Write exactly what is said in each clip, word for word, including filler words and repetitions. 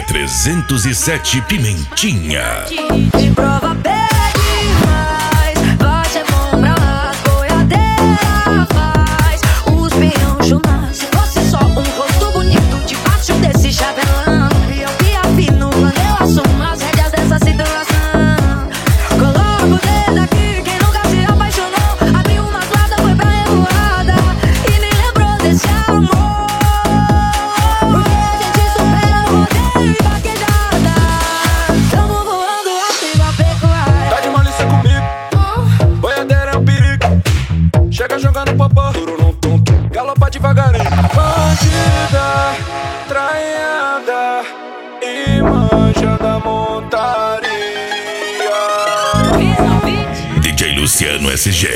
trezentos e sete Pimentinha. Quem prova pede mais, vai ser bom pra lá, boiadeira faz os pinhão chunar. Se fosse só um rosto bonito debaixo desse chapelão, e eu que afino quando eu assumo as rédeas dessa situação. Coloco o dedo aqui, quem nunca se apaixonou, abriu uma guarda, foi pra revoada e nem lembrou desse amor. Chega jogando popô, galopa devagarinho. Bandida, traiada e manja da montaria. D J Luciano S G.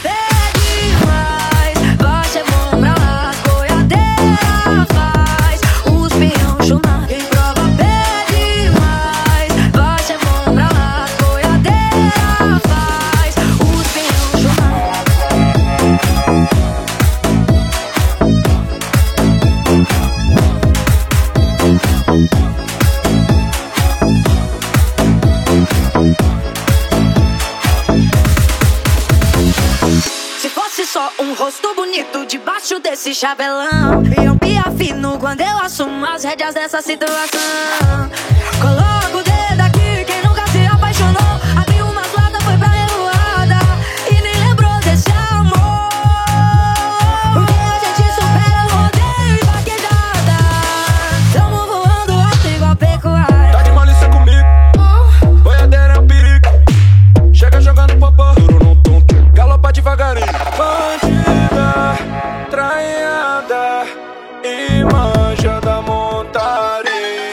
Se fosse só um rosto bonito debaixo desse chapelão, e eu me afino quando eu assumo as rédeas dessa situação. Coloco o dedo aqui, quem nunca se apaixonou, abriu uma guarda, foi pra revoada e nem lembrou desse amor. Porque a gente supera o rodeio e vaquejada, tamo voando alto igual pecuária. Tá de malícia comigo, boiadeira é um perigo. Chega jogando popô, galopa devagarinho. Bandida, traiada e manja da montaria.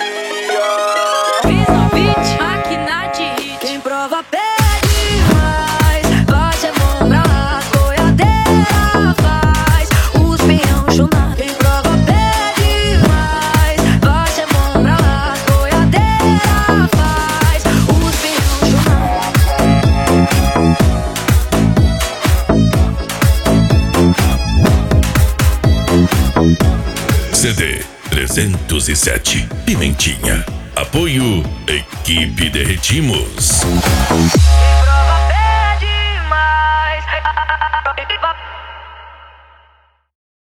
Fiz um beat, máquina de hit. Quem prova pede mais, vai ser bom pra lá, boiadeira faz os pinhão chunar. Quem prova pede mais, vai ser bom pra lá, boiadeira faz os pinhão chunar. C D trezentos e sete Pimentinha. Apoio Equipe Derretimos.